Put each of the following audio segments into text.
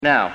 Now,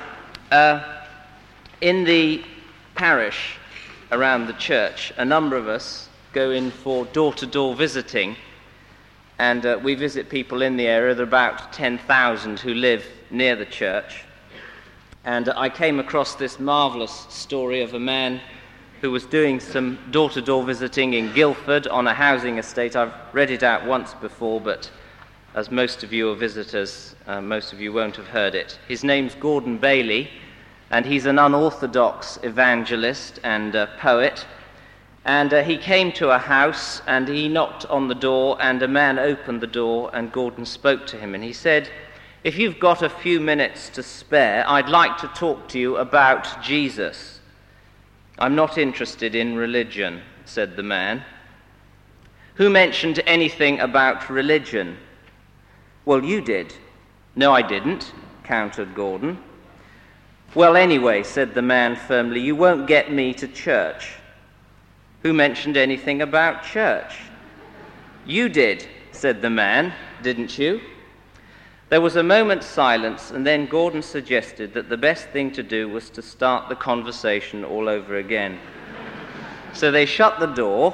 in the parish around the church, a number of us go in for door-to-door visiting, and we visit people in the area. There are about 10,000 who live near the church. And I came across this marvellous story of a man who was doing some door-to-door visiting in Guildford on a housing estate. I've read it out once before, but as most of you are visitors, most of you won't have heard it. His name's Gordon Bailey, and he's an unorthodox evangelist and poet. And he came to a house, and he knocked on the door, and a man opened the door, and Gordon spoke to him. And he said, "If you've got a few minutes to spare, I'd like to talk to you about Jesus." "I'm not interested in religion," said the man. "Who mentioned anything about religion?" "Well, you did." "No, I didn't," countered Gordon. "Well, anyway," said the man firmly, "you won't get me to church." "Who mentioned anything about church?" "You did," said the man, "didn't you?" There was a moment's silence, and then Gordon suggested that the best thing to do was to start the conversation all over again. So they shut the door.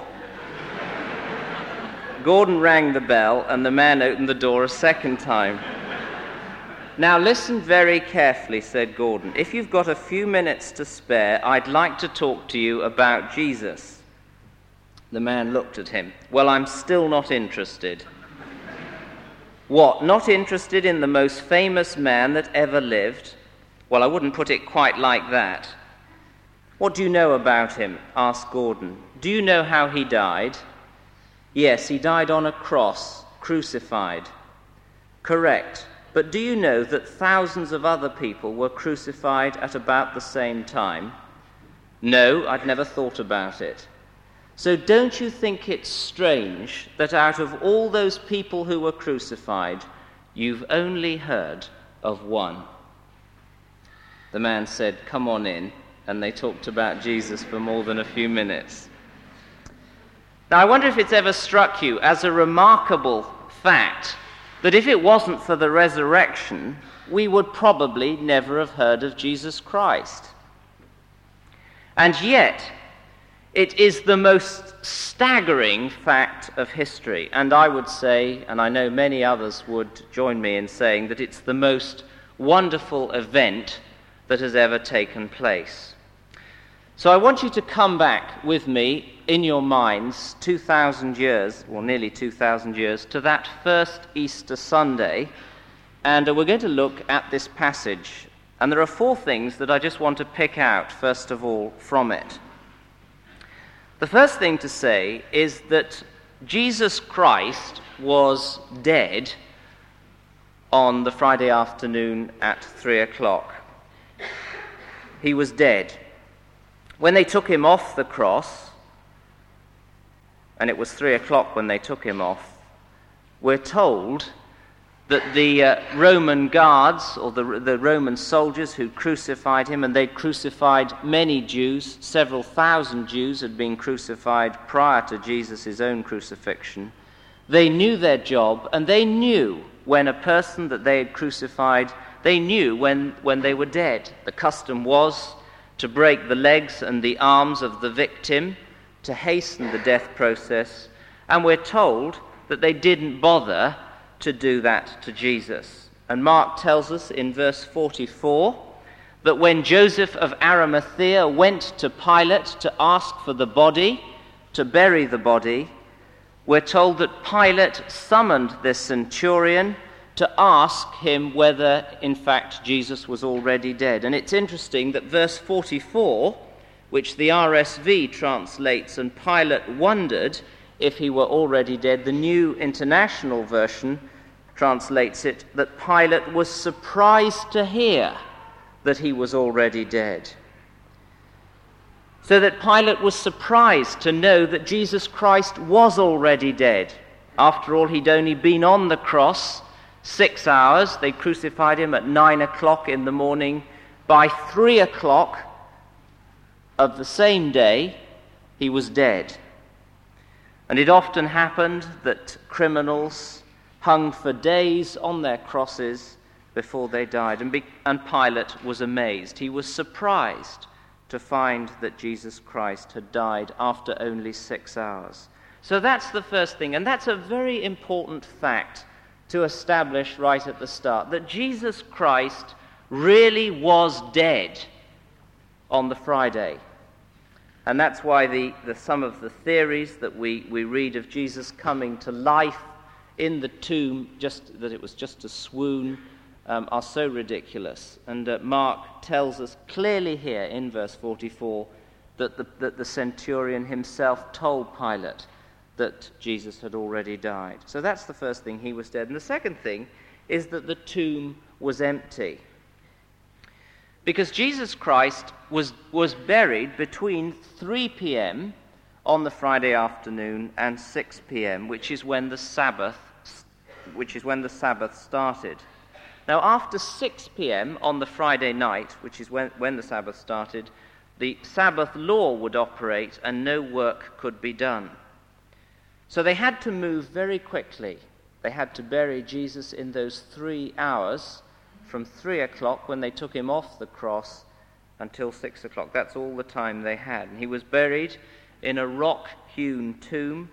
Gordon rang the bell, and the man opened the door a second time. "Now listen very carefully," said Gordon. "If you've got a few minutes to spare, I'd like to talk to you about Jesus." The man looked at him. "Well, I'm still not interested." "What, not interested in the most famous man that ever lived?" "Well, I wouldn't put it quite like that." "What do you know about him?" asked Gordon. "Do you know how he died?" "Yes, he died on a cross, crucified." "Correct. But do you know that thousands of other people were crucified at about the same time?" "No, I'd never thought about it." "So don't you think it's strange that out of all those people who were crucified, you've only heard of one?" The man said, "Come on in," and they talked about Jesus for more than a few minutes. Now, I wonder if it's ever struck you as a remarkable fact that if it wasn't for the resurrection, we would probably never have heard of Jesus Christ. And yet, it is the most staggering fact of history, and I would say, and I know many others would join me in saying, that it's the most wonderful event that has ever taken place. So I want you to come back with me in your minds 2,000 years, or nearly 2,000 years, to that first Easter Sunday, and we're going to look at this passage. And there are four things that I just want to pick out, first of all, from it. The first thing to say is that Jesus Christ was dead on the Friday afternoon at 3 o'clock. He was dead. When they took him off the cross, and it was 3 o'clock when they took him off, we're told that the Roman guards, or the Roman soldiers who crucified him, and they'd crucified many Jews, several thousand Jews had been crucified prior to Jesus' own crucifixion, they knew their job, and they knew when a person that they had crucified, they knew when they were dead. The custom was to break the legs and the arms of the victim to hasten the death process, and we're told that they didn't bother to do that to Jesus. And Mark tells us in verse 44 that when Joseph of Arimathea went to Pilate to ask for the body, to bury the body, we're told that Pilate summoned the centurion to ask him whether, in fact, Jesus was already dead. And it's interesting that verse 44, which the RSV translates, "and Pilate wondered if he were already dead," the New International Version translates it, that Pilate was surprised to hear that he was already dead. So that Pilate was surprised to know that Jesus Christ was already dead. After all, he'd only been on the cross 6 hours. They crucified him at 9 o'clock in the morning. By 3 o'clock of the same day, he was dead. And it often happened that criminals hung for days on their crosses before they died. And Pilate was amazed. He was surprised to find that Jesus Christ had died after only 6 hours. So that's the first thing, and that's a very important fact to establish right at the start, that Jesus Christ really was dead on the Friday. And that's why some of the theories that we read of Jesus coming to life in the tomb, just that it was just a swoon, are so ridiculous. And Mark tells us clearly here in verse 44 that the centurion himself told Pilate that Jesus had already died. So that's the first thing, he was dead. And the second thing is that the tomb was empty. Because Jesus Christ was buried between 3 p.m. on the Friday afternoon and 6 p.m., which is when the Sabbath started. Now, after 6 p.m. on the Friday night, which is when the Sabbath started, the Sabbath law would operate and no work could be done. So they had to move very quickly. They had to bury Jesus in those 3 hours, from 3 o'clock when they took him off the cross until 6 o'clock. That's all the time they had. And he was buried in a rock-hewn tomb,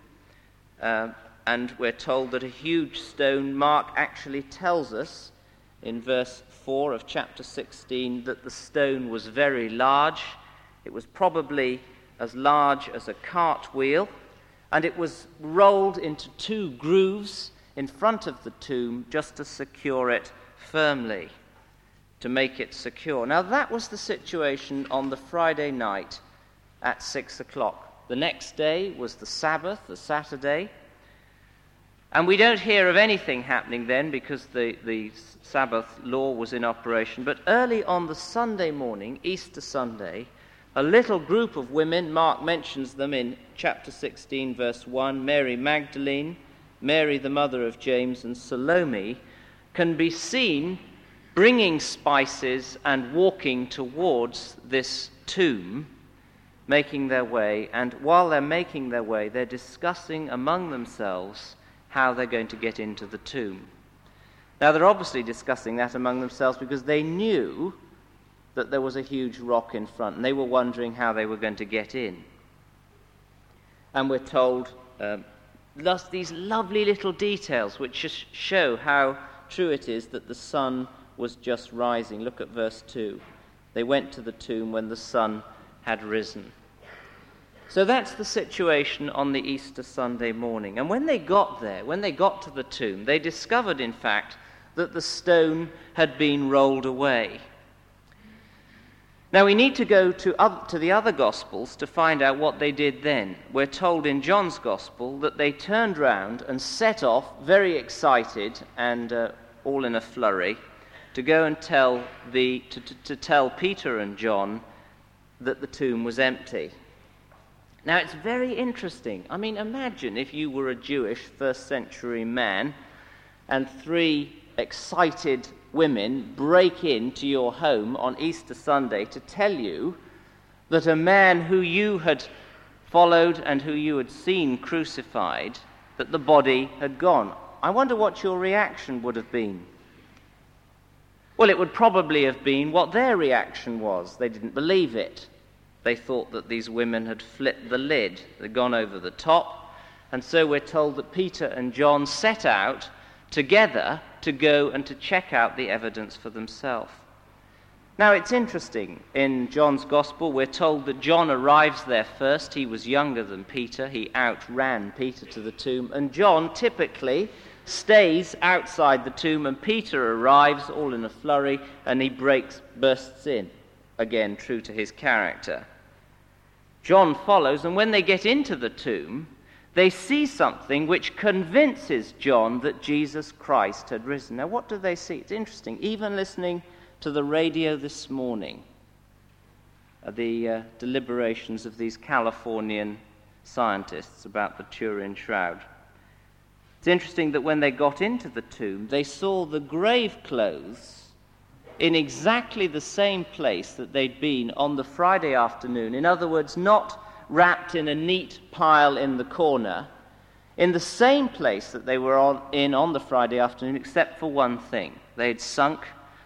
and we're told that a huge stone, Mark actually tells us in verse 4 of chapter 16 that the stone was very large. It was probably as large as a cartwheel, and it was rolled into 2 grooves in front of the tomb just to secure it firmly, to make it secure. Now that was the situation on the Friday night at 6 o'clock. The next day was the Sabbath, the Saturday, and we don't hear of anything happening then because the Sabbath law was in operation. But early on the Sunday morning, Easter Sunday, a little group of women, Mark mentions them in chapter 16, verse 1, Mary Magdalene, Mary the mother of James, and Salome, can be seen bringing spices and walking towards this tomb, making their way. And while they're making their way, they're discussing among themselves how they're going to get into the tomb. Now, they're obviously discussing that among themselves because they knew that there was a huge rock in front, and they were wondering how they were going to get in. And we're told these lovely little details which just show how true it is that the sun was just rising. Look at verse 2. They went to the tomb when the sun had risen. So that's the situation on the Easter Sunday morning. And when they got there, when they got to the tomb, they discovered, in fact, that the stone had been rolled away. Now, we need to go to the other Gospels to find out what they did then. We're told in John's Gospel that they turned round and set off, very excited and all in a flurry, to go and tell Peter and John that the tomb was empty. Now, it's very interesting. I mean, imagine if you were a Jewish first-century man and 3 excited women break into your home on Easter Sunday to tell you that a man who you had followed and who you had seen crucified, that the body had gone. I wonder what your reaction would have been. Well, it would probably have been what their reaction was. They didn't believe it. They thought that these women had flipped the lid, they'd gone over the top, and so we're told that Peter and John set out together to go and to check out the evidence for themselves. Now, it's interesting. In John's Gospel, we're told that John arrives there first. He was younger than Peter. He outran Peter to the tomb. And John typically stays outside the tomb, and Peter arrives all in a flurry, and he bursts in. Again, true to his character. John follows, and when they get into the tomb, they see something which convinces John that Jesus Christ had risen. Now, what do they see? It's interesting. Even listening to the radio this morning, the deliberations of these Californian scientists about the Turin Shroud. It's interesting that when they got into the tomb, they saw the grave clothes in exactly the same place that they'd been on the Friday afternoon. In other words, not wrapped in a neat pile in the corner, in the same place that they were on the Friday afternoon, except for one thing. They had sunk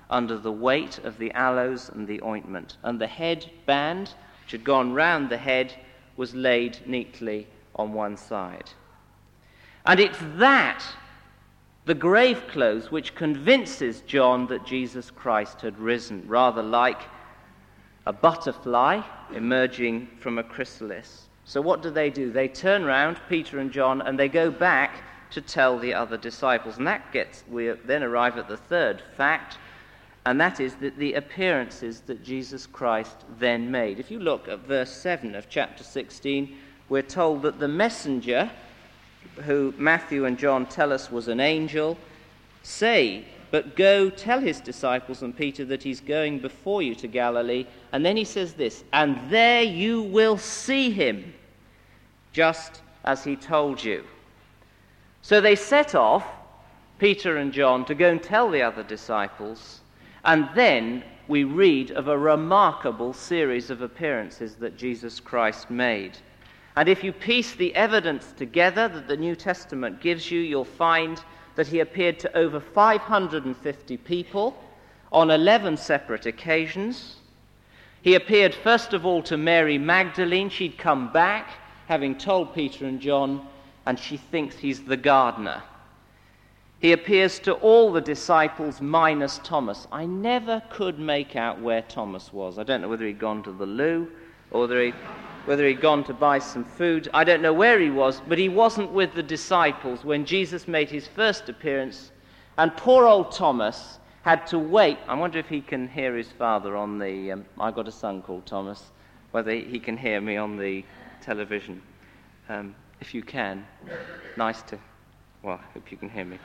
under the weight of the aloes and the ointment, and the head band, which had gone round the head, was laid neatly on one side. And it's that, the grave clothes, which convinces John that Jesus Christ had risen, rather like a butterfly emerging from a chrysalis. So what do? They turn round, Peter and John, and they go back to tell the other disciples. And we then arrive at the third fact, and that is that the appearances that Jesus Christ then made. If you look at verse 7 of chapter 16, we're told that the messenger, who Matthew and John tell us was an angel, say, "But go tell his disciples and Peter that he's going before you to Galilee." And then he says this, "And there you will see him, just as he told you." So they set off, Peter and John, to go and tell the other disciples. And then we read of a remarkable series of appearances that Jesus Christ made. And if you piece the evidence together that the New Testament gives you, you'll find that he appeared to over 550 people on 11 separate occasions. He appeared first of all to Mary Magdalene. She'd come back, having told Peter and John, and she thinks he's the gardener. He appears to all the disciples minus Thomas. I never could make out where Thomas was. I don't know whether he'd gone to the loo or whether he'd gone to buy some food. I don't know where he was, but he wasn't with the disciples when Jesus made his first appearance. And poor old Thomas had to wait. I wonder if he can hear his father on the... I've got a son called Thomas. Whether he can hear me on the television. If you can, nice to... Well, I hope you can hear me.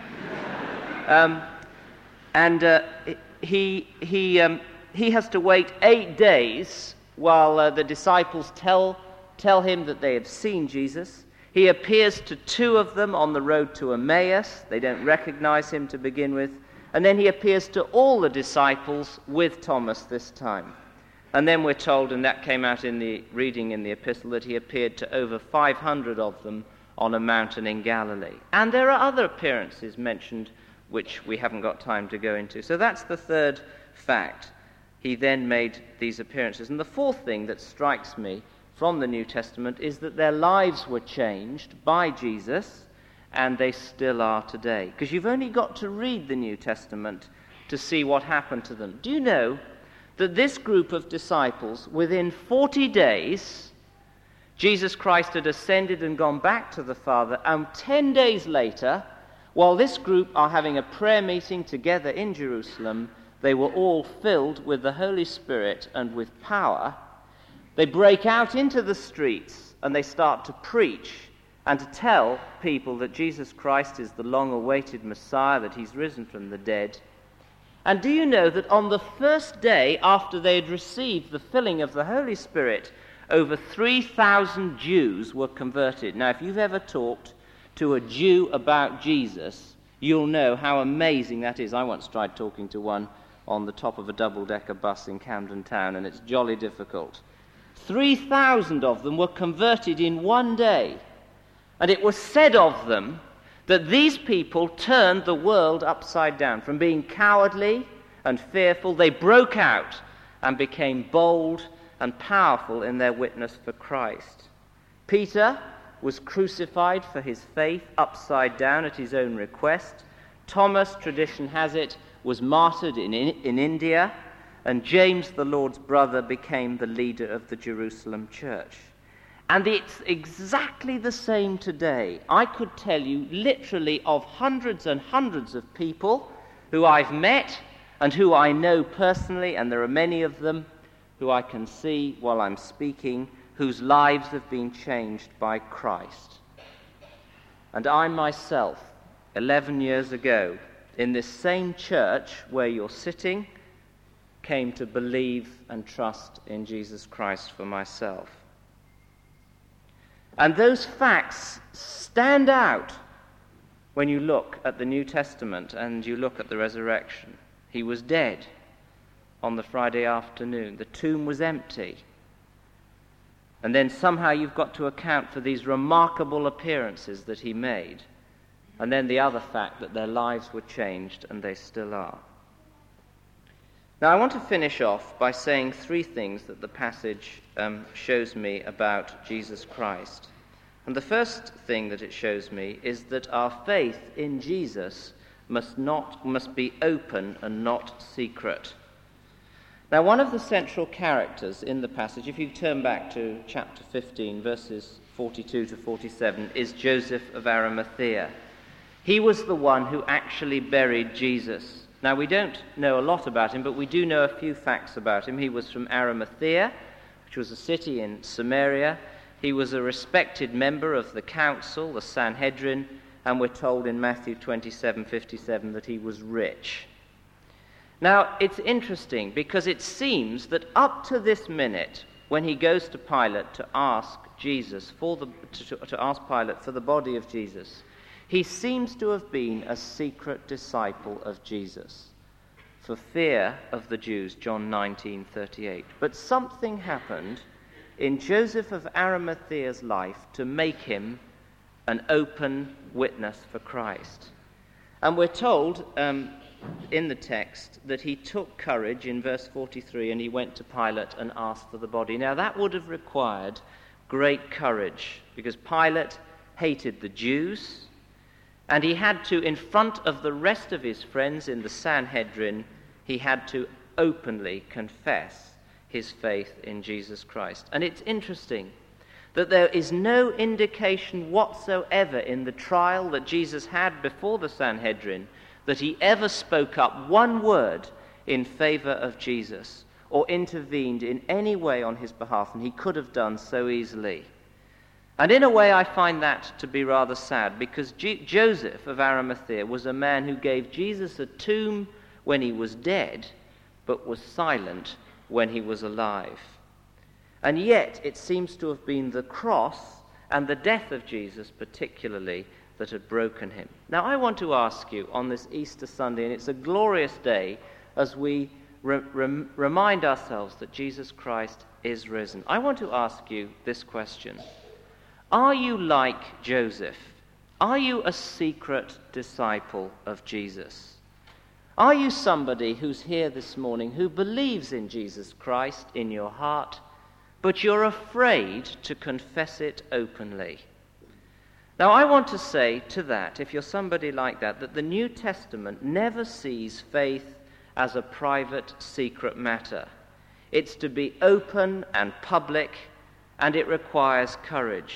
He has to wait 8 days while the disciples tell him that they have seen Jesus. He appears to 2 of them on the road to Emmaus. They don't recognize him to begin with. And then he appears to all the disciples with Thomas this time. And then we're told, and that came out in the reading in the epistle, that he appeared to over 500 of them on a mountain in Galilee. And there are other appearances mentioned which we haven't got time to go into. So that's the third fact. He then made these appearances. And the fourth thing that strikes me from the New Testament is that their lives were changed by Jesus, and they still are today. Because you've only got to read the New Testament to see what happened to them. Do you know that this group of disciples, within 40 days... Jesus Christ had ascended and gone back to the Father, and 10 days later, while this group are having a prayer meeting together in Jerusalem, they were all filled with the Holy Spirit and with power. They break out into the streets and they start to preach and to tell people that Jesus Christ is the long-awaited Messiah, that he's risen from the dead. And do you know that on the first day after they had received the filling of the Holy Spirit, over 3,000 Jews were converted. Now, if you've ever talked to a Jew about Jesus, you'll know how amazing that is. I once tried talking to one on the top of a double-decker bus in Camden Town, and it's jolly difficult. 3,000 of them were converted in one day. And it was said of them that these people turned the world upside down. From being cowardly and fearful, they broke out and became bold and powerful in their witness for Christ. Peter was crucified for his faith upside down at his own request. Thomas, tradition has it, was martyred in India, and James, the Lord's brother, became the leader of the Jerusalem church. And it's exactly the same today. I could tell you literally of hundreds and hundreds of people who I've met and who I know personally, and there are many of them, who I can see while I'm speaking, whose lives have been changed by Christ. And I myself, 11 years ago, in this same church where you're sitting, came to believe and trust in Jesus Christ for myself. And those facts stand out when you look at the New Testament and you look at the resurrection. He was dead on the Friday afternoon. The tomb was empty. And then somehow you've got to account for these remarkable appearances that he made. And then the other fact that their lives were changed, and they still are. Now, I want to finish off by saying three things that the passage shows me about Jesus Christ. And the first thing that it shows me is that our faith in Jesus must be open and not secret. Now, one of the central characters in the passage, if you turn back to chapter 15, verses 42 to 47, is Joseph of Arimathea. He was the one who actually buried Jesus. Now, we don't know a lot about him, but we do know a few facts about him. He was from Arimathea, which was a city in Samaria. He was a respected member of the council, the Sanhedrin, and we're told in Matthew 27:57 that he was rich. Now, it's interesting because it seems that up to this minute, when he goes to Pilate to ask Jesus to ask Pilate for the body of Jesus, he seems to have been a secret disciple of Jesus for fear of the Jews, John 19:38. But something happened in Joseph of Arimathea's life to make him an open witness for Christ. And we're told in the text that he took courage in verse 43 and he went to Pilate and asked for the body. Now, that would have required great courage because Pilate hated the Jews. And he had to, in front of the rest of his friends in the Sanhedrin, he had to openly confess his faith in Jesus Christ. And it's interesting that there is no indication whatsoever in the trial that Jesus had before the Sanhedrin that he ever spoke up one word in favor of Jesus or intervened in any way on his behalf, and he could have done so easily. And in a way, I find that to be rather sad, because Joseph of Arimathea was a man who gave Jesus a tomb when he was dead, but was silent when he was alive. And yet, it seems to have been the cross and the death of Jesus particularly that had broken him. Now, I want to ask you on this Easter Sunday, and it's a glorious day as we remind ourselves that Jesus Christ is risen. I want to ask you this question. Are you like Joseph? Are you a secret disciple of Jesus? Are you somebody who's here this morning who believes in Jesus Christ in your heart, but you're afraid to confess it openly? Now, I want to say to that, if you're somebody like that, that the New Testament never sees faith as a private, secret matter. It's to be open and public, and it requires courage.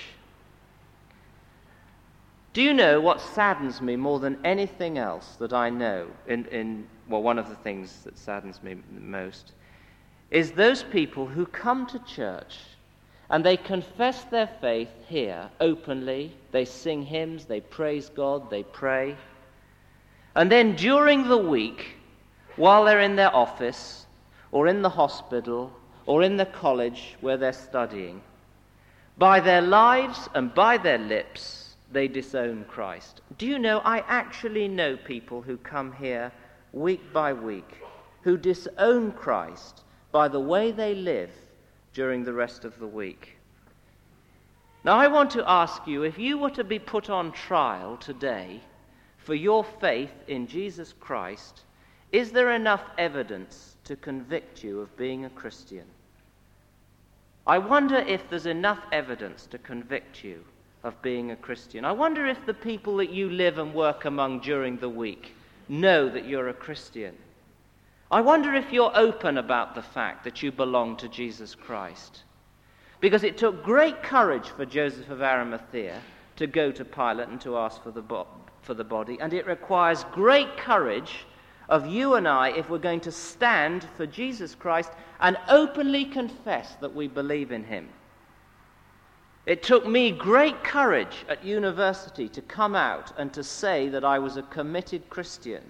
Do you know what saddens me more than anything else that I know? One of the things that saddens me most is those people who come to church and they confess their faith here openly. They sing hymns, they praise God, they pray. And then during the week, while they're in their office or in the hospital or in the college where they're studying, by their lives and by their lips, they disown Christ. Do you know, I actually know people who come here week by week who disown Christ by the way they live during the rest of the week. Now, I want to ask you, if you were to be put on trial today for your faith in Jesus Christ, is there enough evidence to convict you of being a Christian? I wonder if there's enough evidence to convict you of being a Christian. I wonder if the people that you live and work among during the week know that you're a Christian. I wonder if you're open about the fact that you belong to Jesus Christ. Because it took great courage for Joseph of Arimathea to go to Pilate and to ask for the body, and it requires great courage of you and I if we're going to stand for Jesus Christ and openly confess that we believe in him. It took me great courage at university to come out and to say that I was a committed Christian.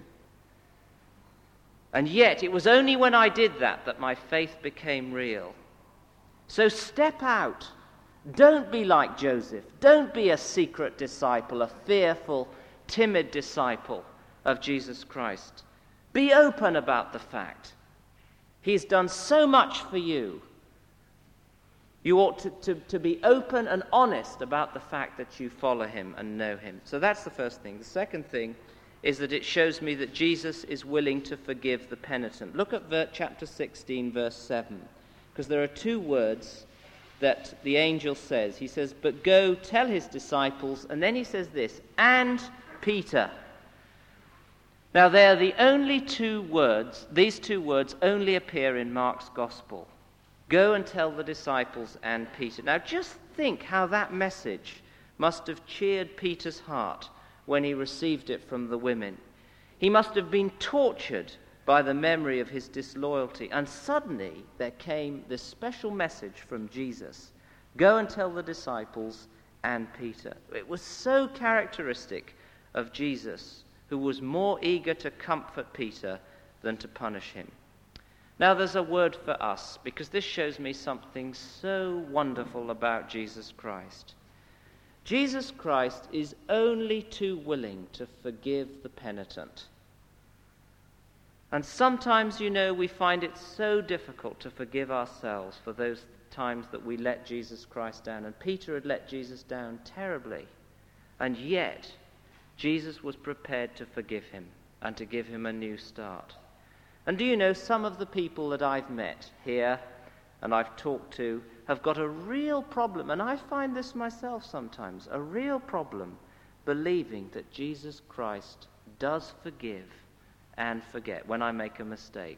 And yet, it was only when I did that my faith became real. So step out. Don't be like Joseph. Don't be a secret disciple, a fearful, timid disciple of Jesus Christ. Be open about the fact. He's done so much for you. You ought to be open and honest about the fact that you follow him and know him. So that's the first thing. The second thing is that it shows me that Jesus is willing to forgive the penitent. Look at chapter 16, verse 7, because there are two words that the angel says. He says, "But go tell his disciples," and then he says this, "and Peter." Now, they are the only two words, these two words only appear in Mark's gospel. Go and tell the disciples and Peter. Now, just think how that message must have cheered Peter's heart when he received it from the women. He must have been tortured by the memory of his disloyalty. And suddenly there came this special message from Jesus. Go and tell the disciples and Peter. It was so characteristic of Jesus, who was more eager to comfort Peter than to punish him. Now there's a word for us, because this shows me something so wonderful about Jesus Christ. Jesus Christ is only too willing to forgive the penitent. And sometimes, we find it so difficult to forgive ourselves for those times that we let Jesus Christ down. And Peter had let Jesus down terribly. And yet, Jesus was prepared to forgive him and to give him a new start. And do you know, some of the people that I've met here and I've talked to have got a real problem, and I find this myself sometimes, a real problem believing that Jesus Christ does forgive and forget when I make a mistake.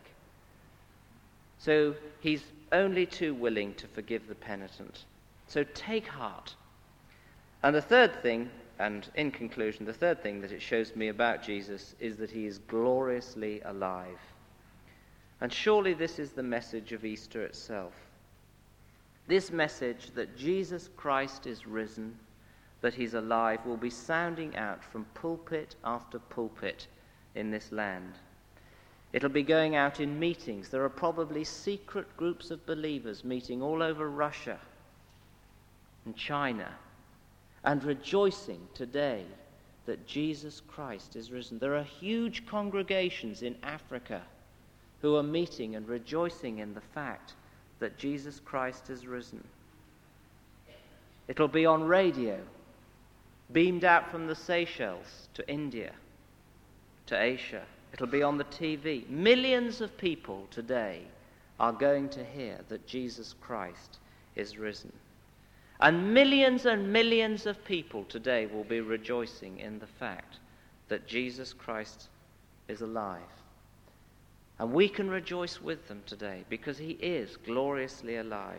So he's only too willing to forgive the penitent. So take heart. And the third thing, and in conclusion, the third thing that it shows me about Jesus is that he is gloriously alive. And surely this is the message of Easter itself. This message that Jesus Christ is risen, that he's alive, will be sounding out from pulpit after pulpit in this land. It'll be going out in meetings. There are probably secret groups of believers meeting all over Russia and China and rejoicing today that Jesus Christ is risen. There are huge congregations in Africa who are meeting and rejoicing in the fact that Jesus Christ is risen. It'll be on radio, beamed out from the Seychelles to India, to Asia. It'll be on the TV. Millions of people today are going to hear that Jesus Christ is risen. And millions of people today will be rejoicing in the fact that Jesus Christ is alive. And we can rejoice with them today because he is gloriously alive.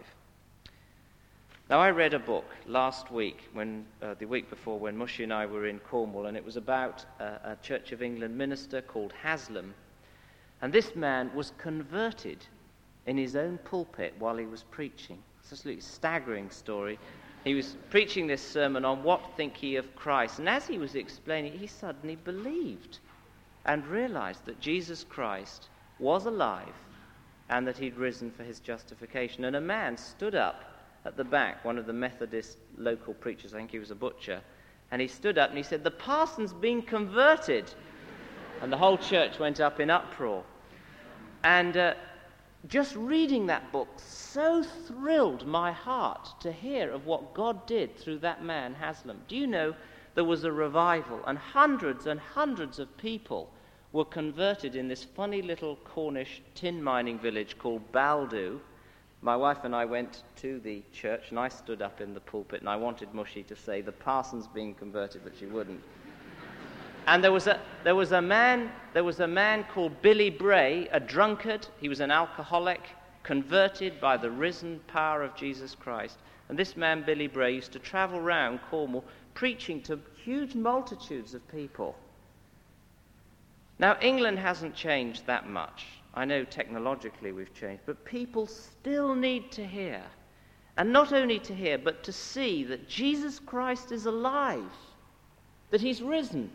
Now, I read a book last week, the week before, when Mushy and I were in Cornwall, and it was about a Church of England minister called Haslam. And this man was converted in his own pulpit while he was preaching. It's a absolutely staggering story. He was preaching this sermon on what think ye of Christ. And as he was explaining, he suddenly believed and realized that Jesus Christ was alive and that he'd risen for his justification. And a man stood up at the back, one of the Methodist local preachers, I think he was a butcher, and he stood up and he said, "The parson's been converted." And the whole church went up in uproar. And just reading that book so thrilled my heart to hear of what God did through that man, Haslam. Do you know, there was a revival, and hundreds of people were converted in this funny little Cornish tin mining village called Baldu. My wife and I went to the church, and I stood up in the pulpit, and I wanted Mushy to say, "The parson's being converted," but she wouldn't. And there was a man called Billy Bray, a drunkard. He was an alcoholic, converted by the risen power of Jesus Christ. And this man, Billy Bray, used to travel around Cornwall preaching to huge multitudes of people. Now, England hasn't changed that much. I know technologically we've changed, but people still need to hear. And not only to hear, but to see that Jesus Christ is alive, that he's risen,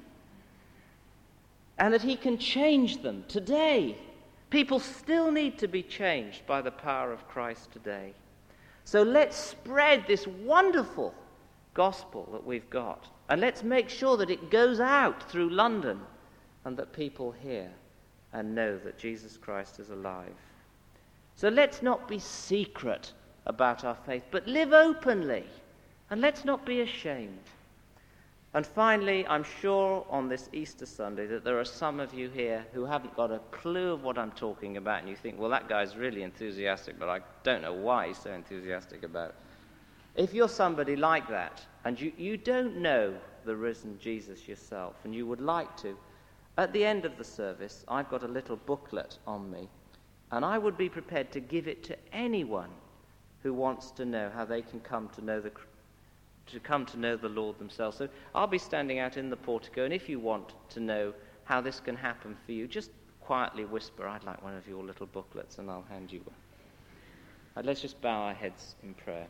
and that he can change them today. People still need to be changed by the power of Christ today. So let's spread this wonderful gospel that we've got, and let's make sure that it goes out through London and that people hear and know that Jesus Christ is alive. So let's not be secret about our faith, but live openly, and let's not be ashamed. And finally, I'm sure on this Easter Sunday that there are some of you here who haven't got a clue of what I'm talking about, and you think, well, that guy's really enthusiastic, but I don't know why he's so enthusiastic about it. If you're somebody like that, and you don't know the risen Jesus yourself, and you would like to, at the end of the service, I've got a little booklet on me, and I would be prepared to give it to anyone who wants to know how they can come to know the Lord themselves. So I'll be standing out in the portico, and if you want to know how this can happen for you, just quietly whisper, I'd like one of your little booklets, and I'll hand you one. And let's just bow our heads in prayer.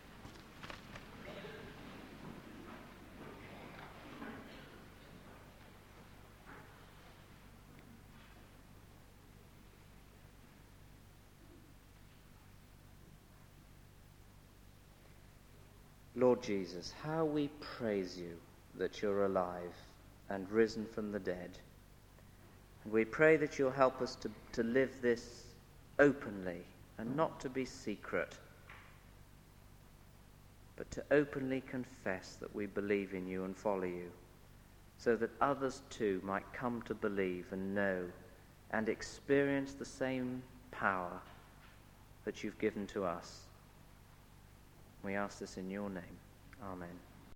Lord Jesus, how we praise you that you're alive and risen from the dead. And we pray that you'll help us to live this openly and not to be secret, but to openly confess that we believe in you and follow you, so that others too might come to believe and know and experience the same power that you've given to us. We ask this in your name. Amen.